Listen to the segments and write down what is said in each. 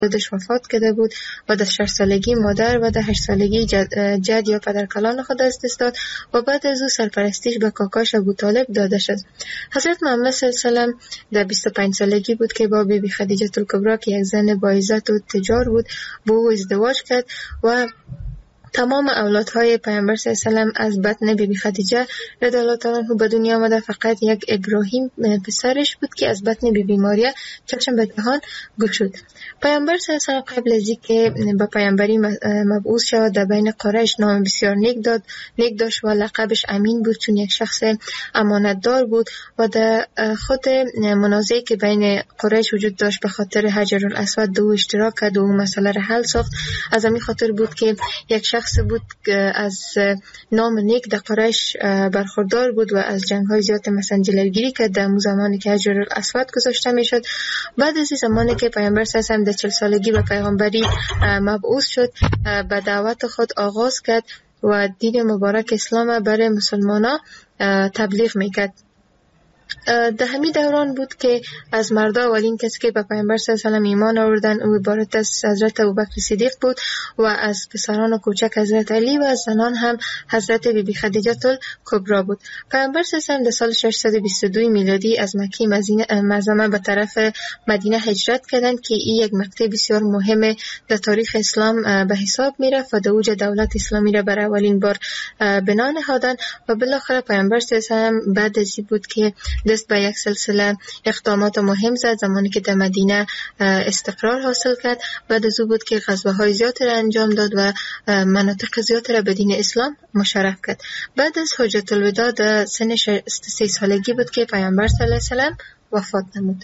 والدش وفات کرده بود و در 6 سالگی مادر و در 8 سالگی جد یا پدرکلان خود از دست داد و بعد از او سرپرستیش به کاکاش ابوطالب داده شد. حضرت محمد صلی الله علیه و در 25 سالگی بود که با بیبی خدیجه الکبری که یک زن با عزت و تجار بود با او ازدواج کرد و تمام اولادهای پیامبر صلی الله علیه و آله از بطن بیبی خدیجه رضی الله تعالی عنها به دنیا آمده. فقط یک ابراهیم پسرش بود که از بطن بیبی ماریا چشم به جهان گشود. پیامبر صلی الله علیه و آله قبل از اینکه به پیامبری مبعوث شود در بین قریش نام بسیار نیک داشت و لقبش امین بود، چون یک شخص امانتدار بود و در خود منازعه که بین قریش وجود داشت به خاطر حجر الاسود دو اشتراک کرد و مسئله را حل ساخت. از همین خاطر بود که یک شخص بود که از نام نیک در قریش برخوردار بود و از جنگ‌های زیاد مثلا جلوگیری کرد در زمانی که حجر الاسود گذاشته میشد. بعد از زمانی که پیامبر صلی الله علیه و آله در 40 سالگی به پیغمبری مبعوث شد، به دعوت خود آغاز کرد و دین مبارک اسلام برای مسلمانان تبلیغ میکرد. در همین دوران بود که از مردا اولین کسی که به پیامبر صلی الله علیه و آله ایمان آوردن او عبارت از حضرت ابوبکر صدیق بود و از پسران و کوچک حضرت علی و از زنان هم حضرت بیبی خدیجه الکبری بود. پیامبر صلی الله علیه و آله در سال 622 میلادی از مکه معظمه به طرف مدینه هجرت کردند که این یک مقطع بسیار مهم در تاریخ اسلام به حساب میرفت و در اوج دولت اسلامی را برای اولین بار بنا نهادند و بالاخره پیامبر صلی الله علیه و آله بعد از این بود که دست به یک سلسله اقدامات مهم زد. زمانی که در مدینه استقرار حاصل کرد، بعد از او بود که غزوه‌های زیادی را انجام داد و مناطق زیادی را به دین اسلام مشرف کرد. بعد از حجت الوداع در سن 63 سالگی بود که پیامبر صلی الله علیه و آله وفات نمود.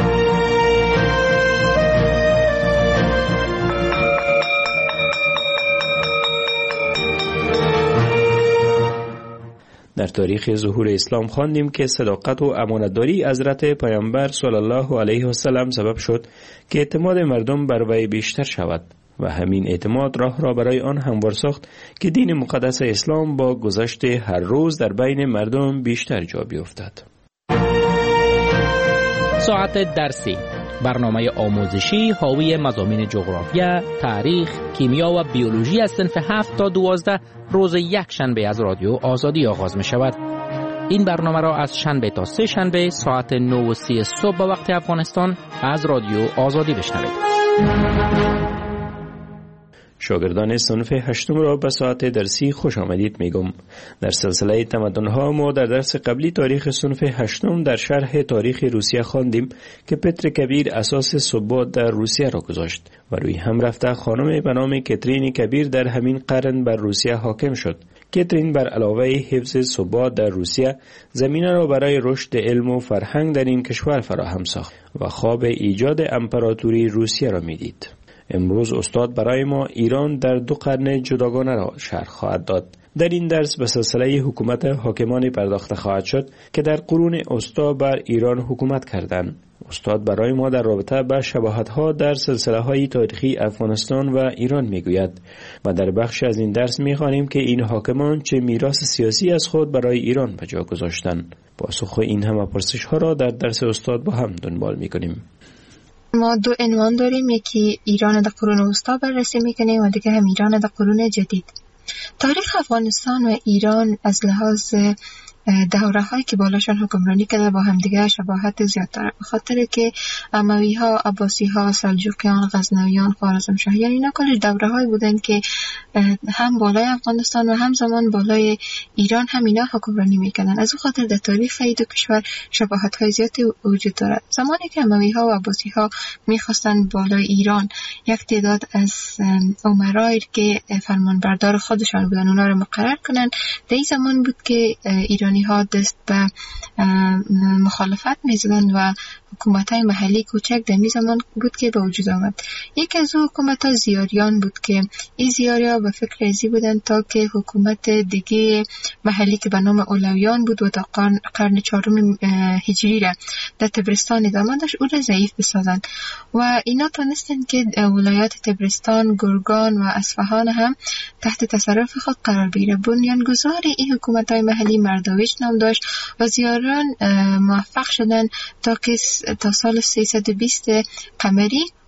در تاریخ ظهور اسلام خواندیم که صداقت و امانتداری حضرت پیامبر صلی الله علیه و سلم سبب شد که اعتماد مردم بر وی بیشتر شود و همین اعتماد راه را برای آن هموار ساخت که دین مقدس اسلام با گذشت هر روز در بین مردم بیشتر جا بیفتد. ساعت درسی، برنامه آموزشی حاوی مضامین جغرافیا، تاریخ، کیمیا و بیولوژی از صنف 7 تا 12 روز یک شنبه از رادیو آزادی آغاز می شود. این برنامه را از شنبه تا سه شنبه ساعت 9:30 صبح به وقت افغانستان از رادیو آزادی بشنوید. شاگردان صنف 8 را به ساعت درسی خوش آمدید میگم. در سلسله تمدن‌ها ما در درس قبلی تاریخ صنف 8 در شرح تاریخ روسیه خواندیم که پتر کبیر اساس ثبات در روسیه را گذاشت و روی هم رفته خانم به نام کاترین کبیر در همین قرن بر روسیه حاکم شد. کاترین بر علاوه حفظ ثبات در روسیه زمینه را برای رشد علم و فرهنگ در این کشور فراهم ساخت و خواب ایجاد امپراتوری روسیه را میدید. امروز استاد برای ما ایران در 2 قرن جداگانه را شرح خواهد داد. در این درس به سلسله حکومت حاکمان پرداخته خواهد شد که در قرون وسطی بر ایران حکومت کردند. استاد برای ما در رابطه با شباهت‌ها در سلسله‌های تاریخی افغانستان و ایران میگوید و در بخش از این درس می‌خوانیم که این حاکمان چه میراث سیاسی از خود برای ایران به جا گذاشتند. پاسخ این همه پرسش‌ها را در درس استاد با هم دنبال می‌کنیم. ما 2 عنوان داریم، یکی ایران در قرون وسطی بررسی میکنیم و دیگه هم ایران در قرون جدید. تاریخ افغانستان و ایران از لحاظ دوره‌هایی که بالاشان حکمرانی کرده با هم دیگه شباهت زیاد داره، به خاطر که اموی‌ها، عباسی‌ها، سلجوقیان، غزنویان، خوارزمشاهیان اینا کلی دوره‌هایی بودن که هم بالای افغانستان و همزمان بالای ایران هم اینا حکمرانی میکردن. از اون خاطر در تاریخ این دو کشور شباهت‌های زیادی وجود دارد. زمانی که اموی‌ها و عباسی‌ها می‌خواستن بالای ایران یک تعداد از امرایی که فرمانبردار خودشان بودن اونا رو مقرر کنن، در این زمان بود که ایرانی‌ها دست به مخالفت می‌زدن و حکومت‌های محلی کوچک در زمان بود که به وجود آمد. یک از حکومت‌ها زیاریان بود که این زیاریا به فکر ازی بودن تا که حکومت دیگه محلی که به نام اولویان بود و تا قرن 4 هجری را در تبرستان ادامه داشت او را ضعیف بسازن و اینا تونستن که ولایات تبرستان، گرگان و اصفهان هم تحت تصرف خود قرار بگیره. بنیانگذار این حکومت‌های محلی مرداویش نام داشت و زیاران موفق شدن تا سال 320 قمری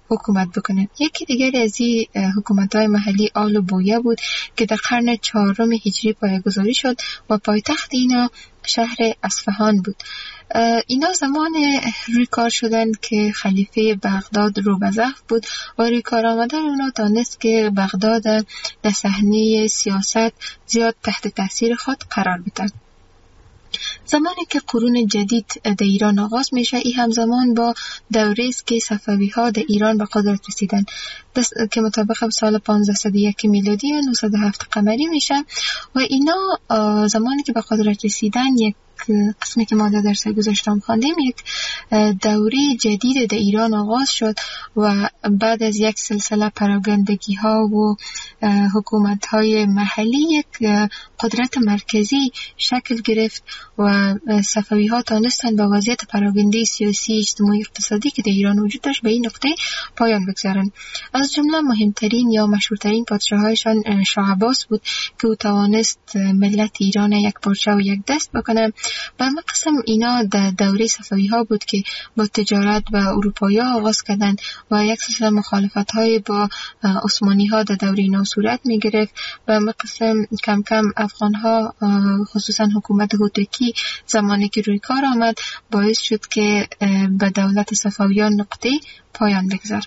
حکومت بکنند. یکی دیگر از این حکومت‌های محلی آل و بویه بود که در قرن 4 هجری پایه‌گذاری شد و پایتخت اینا شهر اصفهان بود. اینا زمان روی کار شدن که خلیفه بغداد روبزف بود و روی کار آمدن اونا دانست که بغداد در صحنه سیاست زیاد تحت تاثیر خود قرار بده. زمانی که قرون جدید در ایران آغاز میشه، این همزمان با دوره است که صفوی ها در ایران به قدرت رسیدن که مطابق سال 1501 میلادی و 907 قمری میشه و اینا زمانی که به قدرت رسیدن یک قسمی که ما در درس گذشتم خواندیم، یک دوره جدید در ایران آغاز شد و بعد از یک سلسله پراگندگی ها و حکومت های محلی یک قدرت مرکزی شکل گرفت و صفوی ها تانستند با وضعیت پراگنده سیاسی، اجتماعی، اقتصادی که در ایران وجود داشت به این نقطه پایان بگذارند. از جمله مهمترین یا مشهورترین پادشاهایشان شاه عباس بود که او توانست ملت ایران یک پارچه و یک دست بکنه. به همه قسم اینا در دوره صفوی ها بود که با تجارت و اروپایی ها آغاز کردند و یک سلسله مخالفت های با عثمانی ها در دوره اینا صورت می گرفت. به همه قسم کم کم افغان ها خصوصا حکومت هوتکی زمانی که روی کار آمد باعث شد که به دولت صفویان نقطه پایان بگذاره.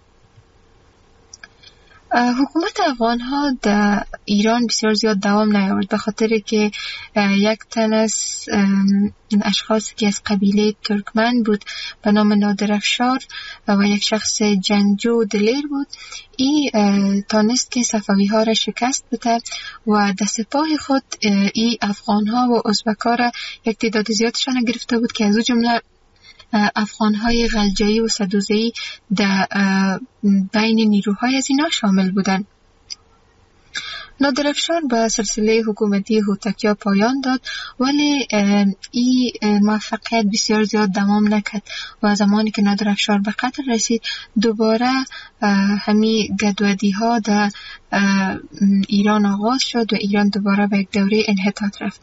حکومت افغان ها در ایران بسیار زیاد دوام نیاورد به خاطر که یک تن از اشخاصی که از قبیله ترکمن بود به نام نادرافشار و یک شخص جنگجو و دلیر بود، این تانست که صفوی ها را شکست بده و در سپاه خود این افغان ها و ازبک ها را یک تعداد زیادشان گرفته بود که از او جمله افغان‌های غلجایی و سدوزی در بین نیروهای از اینا شامل بودند. نادرافشار به سلسله حکومتی هوتکیا پایان داد ولی این موفقیت بسیار زیاد دوام نکرد و زمانی که نادرافشار به قتل رسید دوباره همین گدودی ها در ایران آغاز شد و ایران دوباره به یک دوره انحطاط رفت.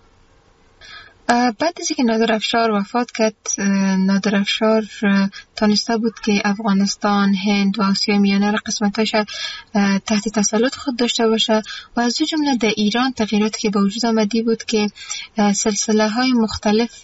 بعد از اینکه نادرافشار وفات کرد، نادرافشار تانسته بود که افغانستان، هند و آسیا میانه را قسمتاش تحت تسلط خود داشته باشه و از جمله در ایران تغییراتی که به وجود آمدی بود که سلسله های مختلف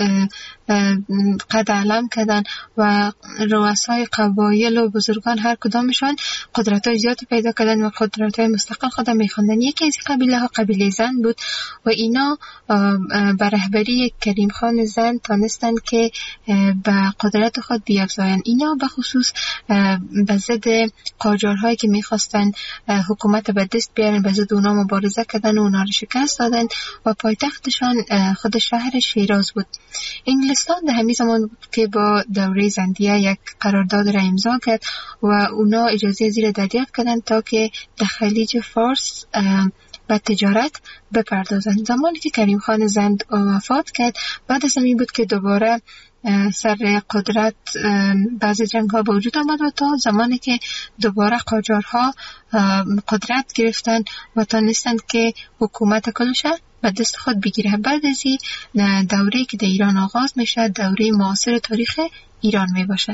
قد علم کردن و رؤسای قبایل و بزرگان هر کدامشان قدرت های زیادی پیدا کردن و قدرت های مستقل خود میخواندن. یکی از قبیله ها قبیله زن بود و اینا بر رهبری کریم خان زند تانستن که به قدرت خود بیافزایند. اینا به خصوص به ضد قاجارهایی که میخواستن حکومت به دست بیارن به ضد اونا مبارزه کردن و اونا رو شکست دادن و پایتختشان خود شهر شیراز بود. انگلستان در همین زمان بود که با دوره زندیه یک قرارداد را امضا کرد و اونا اجازه زیر دریافت کردن تا که در خلیج فارس به تجارت بپردازند. زمانی که کریم خان زند وفات کرد بعد از این بود که دوباره سر قدرت بعض جنگ ها به وجود آمد و تا زمانی که دوباره قاجارها قدرت گرفتن و تانستند که حکومت کلش به دست خود بگیره. بعد از این دوره که در ایران آغاز میشه دوره معاصر تاریخ ایران می باشه.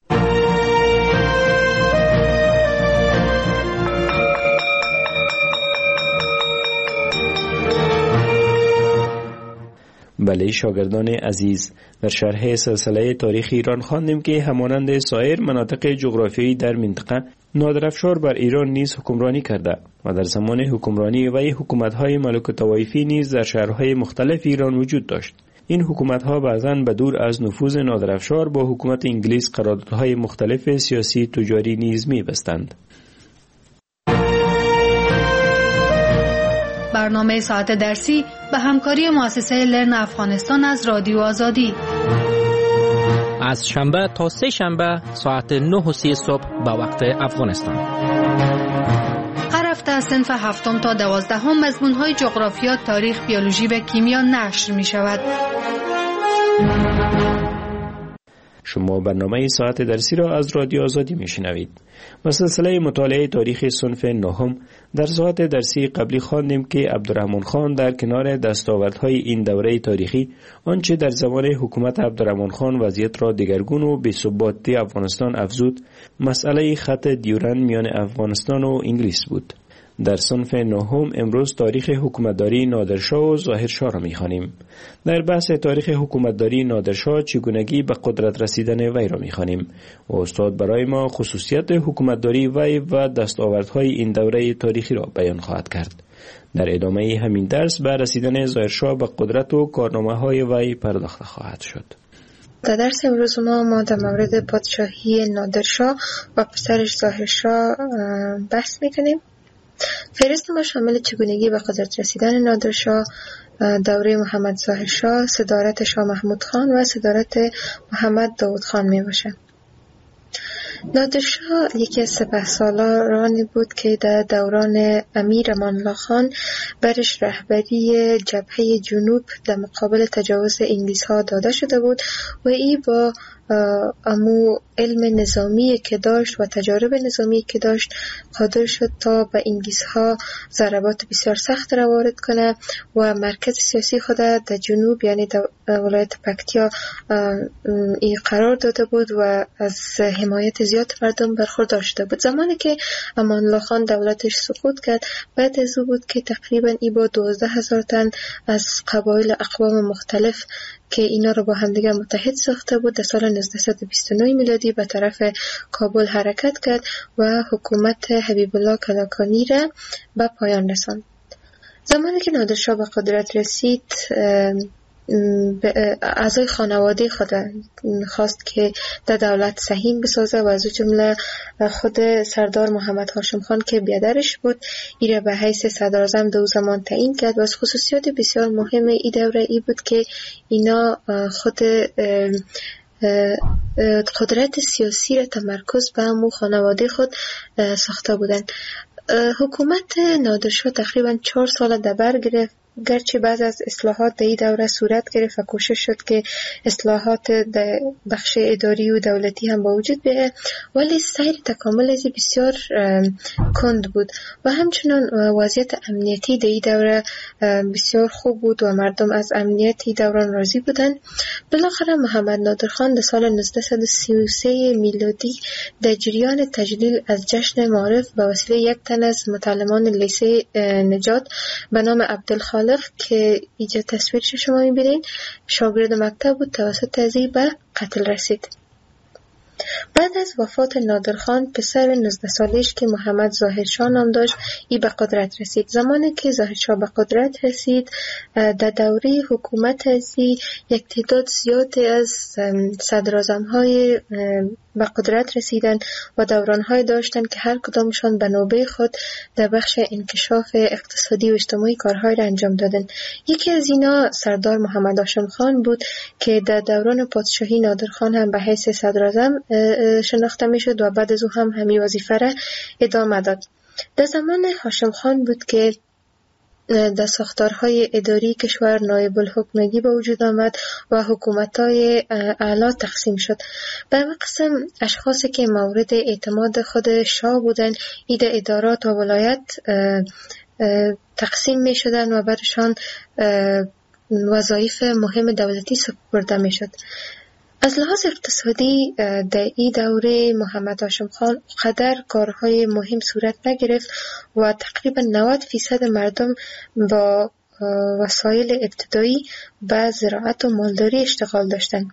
بله شاگردان عزیز، در شرح سلسله تاریخ ایران خواندیم که همانند سایر مناطق جغرافیایی در منطقه نادرافشار بر ایران نیز حکمرانی کرده و در زمان حکمرانی وی حکومت‌های ملوک طوایفی نیز در شهرهای مختلف ایران وجود داشت. این حکومت‌ها بعضاً به دور از نفوذ نادرافشار با حکومت انگلیس قراردادهای مختلف سیاسی تجاری نیز می‌بستند. برنامه ساعت درسی به همکاری مؤسسه لرن افغانستان از رادیو آزادی از شنبه تا سه شنبه ساعت 9:30 صبح به وقت افغانستان. هر هفته از صنف 7 تا 12 مضمون‌های جغرافیا، تاریخ، بیولوژی و کیمیا نشر می‌شود. شما برنامه ساعت درسی را از رادیو آزادی میشنوید. و سلسله مطالعه تاریخ صنف نهم در ساعت درسی قبلی خواندیم که عبدالرحمن خان در کنار دستاوردهای این دوره تاریخی آنچه در زمان حکومت عبدالرحمن خان وضعیت را دگرگون و بی‌ثباتی افغانستان افزود، مسئله خط دیورند میان افغانستان و انگلیس بود. در صنف نهم امروز تاریخ حکومتداری نادرشاه و ظاهرشاه را می‌خوانیم. در بحث تاریخ حکومتداری نادرشاه چگونگی به قدرت رسیدن وی را می‌خوانیم و استاد برای ما خصوصیت حکومتداری وی و دستاوردهای این دوره تاریخی را بیان خواهد کرد. در ادامه همین درس به رسیدن ظاهرشاه به قدرت و کارنامه‌های وی پرداخته خواهد شد. در درس امروز ما در مورد پادشاهی نادرشاه و پسرش ظاهرشاه بحث می‌کنیم. فهرست ما شامل چگونگی به قدرت رسیدن نادرشاه، دوره محمد ظاهرشاه، صدارت شاه محمود خان و صدارت محمد داود خان می باشه. نادرشاه یکی از سپهسالارانی بود که در دوران امیر امان الله خان برش رهبری جبهه جنوب در مقابل تجاوز انگلیس ها داده شده بود و ای با امو علم نظامی که داشت و تجارب نظامی که داشت قادر شد تا به انگلیس ها ضربات بسیار سخت را وارد کنه و مرکز سیاسی خود در جنوب یعنی در ولایت پکتیا ای قرار داده بود و از حمایت زیاد مردم برخوردار شده بود. زمانی که امان الله خان دولتش سقوط کرد بعد از او بود که تقریبا ای با 12,000 تن از قبایل اقوام مختلف که اینا رو با همدیگه متحد ساخته بود در سال 1929 میلادی به طرف کابل حرکت کرد و حکومت حبیب الله کلکانی را به پایان رساند. زمانی که نادرشاه به قدرت رسید اعضای خانواده خود خواست که در دولت سهیم بسازه و از جمله خود سردار محمد هاشم خان که بیادرش بود ای را به حیث صدراعظم دو زمان تعیین کرد و از خصوصیات بسیار مهم ای دوره ای بود که اینا خود قدرت سیاسی را تمرکز به همون خانواده خود ساخته بودند. حکومت نادرشاه تقریبا 4 سال در بر گرفت، گرچه بعض از اصلاحات در این دوره صورت گرفت و کوشش شد که اصلاحات در بخش اداری و دولتی هم با وجود بیاید، ولی سیر تکامل از بسیار کند بود و همچنان وضعیت امنیتی در این دوره بسیار خوب بود و مردم از امنیتی دوران راضی بودند. بالاخره محمد نادرخان در سال 1933 میلادی در جریان تجلیل از جشن معارف به وسیله یک تن از متعلمان لیسه نجات به نام عبدالخالق که اینجا تصویرش شما میبینید شاگرد مکتب بود توسط ازی به قتل رسید. بعد از وفات نادرخان پسر 19 سالش که محمد ظاهرشاه نام داشت ای به قدرت رسید. زمانی که ظاهرشاه به قدرت رسید در دوره حکومت ازی یک تعداد زیادی از صدراعظم‌های به قدرت رسیدن و دوران‌های داشتن که هر کدامشان به نوبه خود در بخش انکشاف اقتصادی و اجتماعی کارهای را انجام دادن. یکی از اینا سردار محمد هاشم خان بود که در دوران پادشاهی نادرخان هم به حیث صدراعظم شناخته میشد و بعد از او هم همین وظیفه را ادامه داد. در زمان هاشم خان بود که در ساختارهای اداری کشور نایب الحکومگی به وجود آمد و حکومت‌های اعلی تقسیم شد. به همین قسم اشخاصی که مورد اعتماد خود شاه بودند اید ادارات و ولایت تقسیم می شدند و برشان وظایف مهم دولتی سپرده می شد. از لحاظ اقتصادی در این دوره محمد هاشم خان قدر کارهای مهم صورت نگرفت و تقریبا 90% مردم با وسایل ابتدایی به زراعت و مالداری اشتغال داشتند.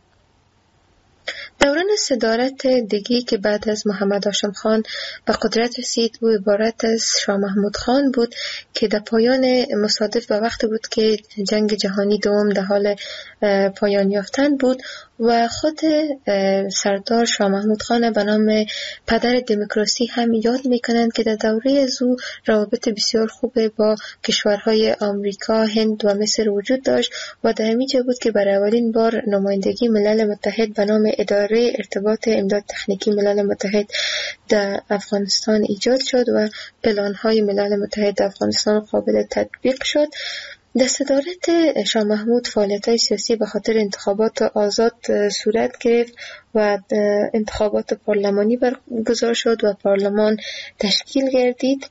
دوران صدارت دیگی که بعد از محمد هاشم خان به قدرت رسید و عبارت از شاه محمود خان بود که در پایان مصادف به وقت بود که جنگ جهانی دوم در حال پایان یافتن بود و خود سردار شاه محمود خان به نام پدر دموکراسی هم یاد میکنند که در دوره از او روابط بسیار خوب با کشورهای آمریکا، هند و مصر وجود داشت و در همینجا بود که برای اولین بار نمایندگی ملل متحد به نام اداره ارتباط امداد تکنیکی ملل متحد در افغانستان ایجاد شد و پلان‌های ملل متحد در افغانستان قابل تطبیق شد. در صدارت شاه محمود فعالیت‌های سیاسی به خاطر انتخابات آزاد صورت گرفت و انتخابات پارلمانی برگزار شد و پارلمان تشکیل گردید.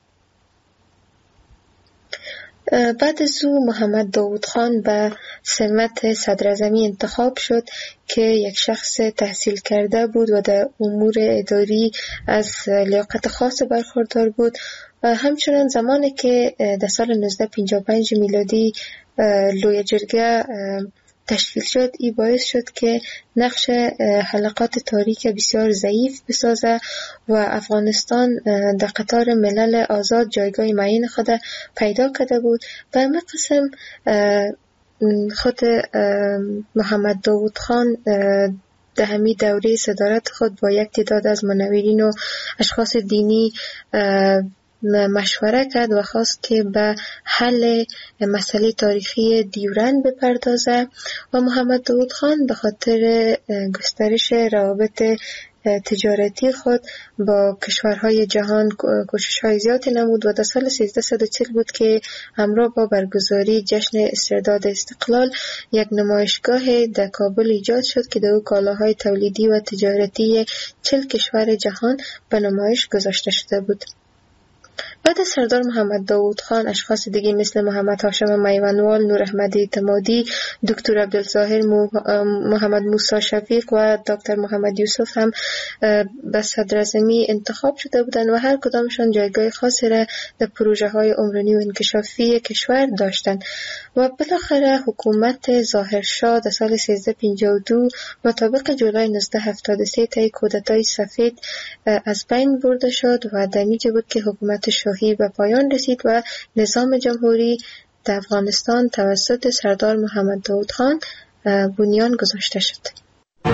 بعد از او محمد داود خان به سمت صدراعظمی انتخاب شد که یک شخص تحصیل کرده بود و در امور اداری از لیاقت خاص برخوردار بود. همچنان زمانی که در سال 1955 میلادی لوی جرگه تشکیل شد، این باعث شد که نقش حلقات تاریک بسیار ضعیف بسازه و افغانستان در قطار ملل آزاد جایگاه معین خود پیدا کرده بود. به همین قسم خود محمد داود خان در همین دوره صدارت خود با یک تعداد از منورین و اشخاص دینی مشوره کرد و خواست که به حل مسئله تاریخی دیورند بپردازه و محمد داود خان به خاطر گسترش روابط تجارتی خود با کشورهای جهان کوشش‌های زیادی نمود و در سال 1340 بود که همراه با برگزاری جشن استرداد استقلال یک نمایشگاه در کابل ایجاد شد که در او کالاهای تولیدی و تجارتی 40 کشور جهان به نمایش گذاشته شده بود. بعد از سردار محمد داود خان اشخاص دیگه مثل محمد هاشم میوانوال، نور احمد اعتمادی، دکتر عبدالظاهر محمد موسی شفیق و دکتر محمد یوسف هم به صدراعظمی انتخاب شده بودند و هر کدامشان جایگاه خاصی را در پروژه های عمرانی و انکشافی کشور داشتند و بالاخره حکومت ظاهرشاه در سال 1352 مطابق جولای 1973 طی کودتای سفید از بین برده شد و در اینجا بود که حکومت شاهی به پایان رسید و نظام جمهوری در افغانستان توسط سردار محمد داود خان بنیان گذاشته شد.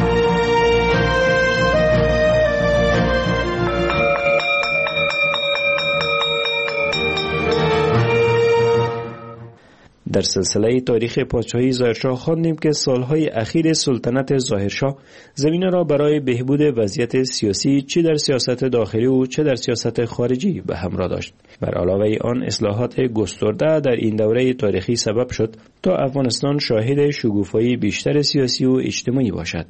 در سلسله تاریخ پادشاهی ظاهرشاه خواندیم که سالهای اخیر سلطنت ظاهرشاه زمینه را برای بهبود وضعیت سیاسی چه در سیاست داخلی و چه در سیاست خارجی به همراه داشت. بر علاوه آن اصلاحات گسترده در این دوره تاریخی سبب شد تا افغانستان شاهد شکوفایی بیشتر سیاسی و اجتماعی باشد.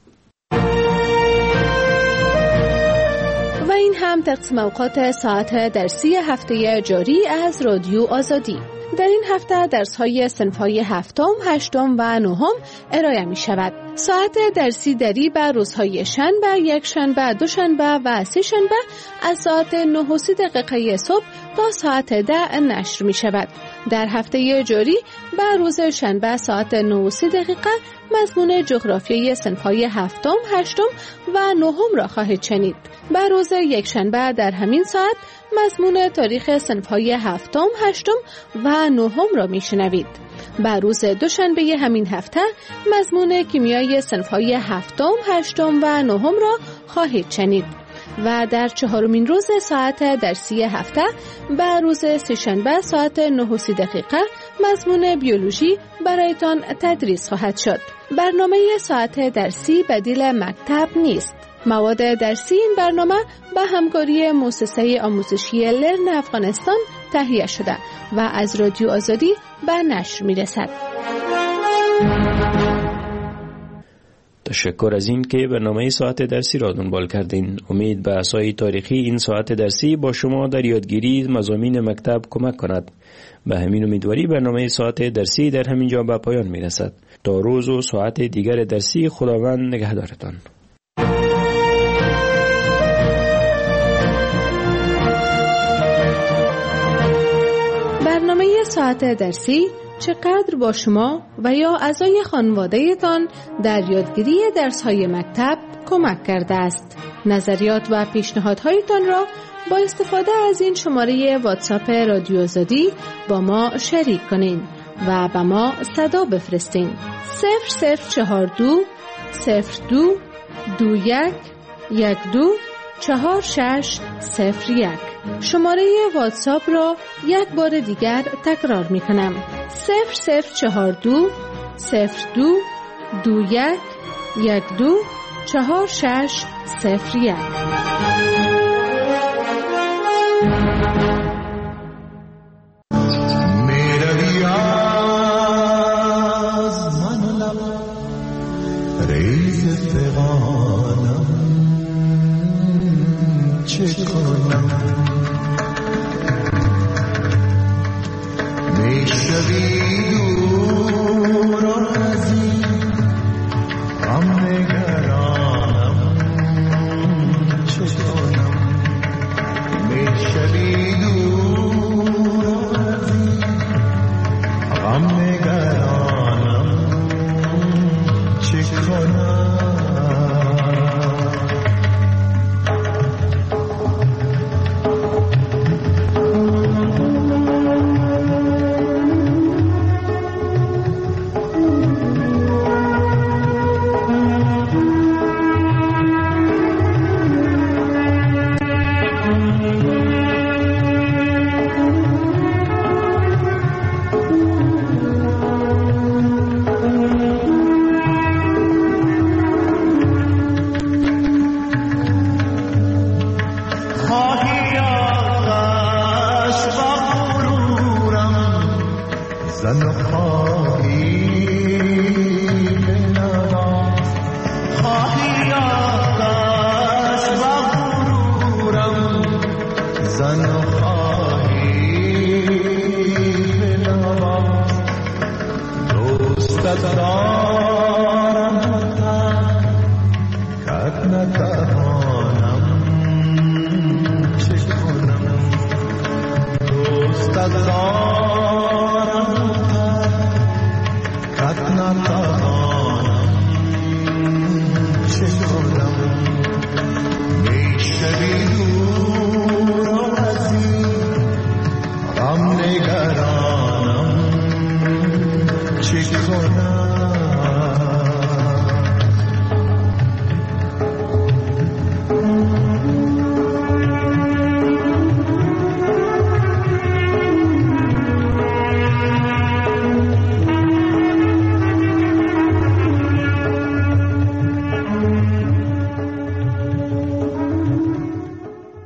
و این هم تقسیم اوقات ساعت درسی هفته جاری از رادیو آزادی. در این هفته درس‌های صنف‌های هفتم، هشتم و نهم ارائه می‌شود. ساعت درسی دری بر روزهای شنبه، یکشنبه، دوشنبه و سه‌شنبه از ساعت 9:30 صبح تا ساعت 10 نشر می‌شود. در هفته جاری بر روز شنبه ساعت 9:30 مضمون جغرافیای صنف‌های هفتم، هشتم و نهم را خواهید شنید. بر روز یکشنبه در همین ساعت مضمون تاریخ صنف‌های هفتم، هشتم و نهم را میشنوید. بر روز دوشنبه همین هفته مضمون کیمیای صنف‌های هفتم، هشتم و نهم را خواهید شنید. و در چهارمین روز ساعت درسی هفته بر روز سه‌شنبه ساعت 9:30 مضمون بیولوژی برایتان تدریس خواهد شد. برنامه ساعت درسی بدیل مکتب نیست. مواد درسی این برنامه به همکاری مؤسسه آموزشی لرن افغانستان تهیه شده و از رادیو آزادی به نشر می‌رسد. تشکر از این که برنامه ساعت درسی را دنبال کردین. امید به اسای تاریخی این ساعت درسی با شما در یادگیری مضامین مکتب کمک کند. به همین امیدواری برنامه ساعت درسی در همین جا به پایان می‌رسد. تا روز و ساعت دیگر درسی خداوند نگهدارتان. برنامه ساعت درسی چقدر با شما و یا اعضای خانواده‌تان در یادگیری درس‌های مکتب کمک کرده است. نظریات و پیشنهادهایتان را با استفاده از این شماره واتساپ رادیو آزادی با ما شریک کنین و به ما صدا بفرستین. 0042 02 21 12 4601. شماره واتساپ را یک بار دیگر تکرار می کنم. 0042 02 21 12 4601. मेरा Allah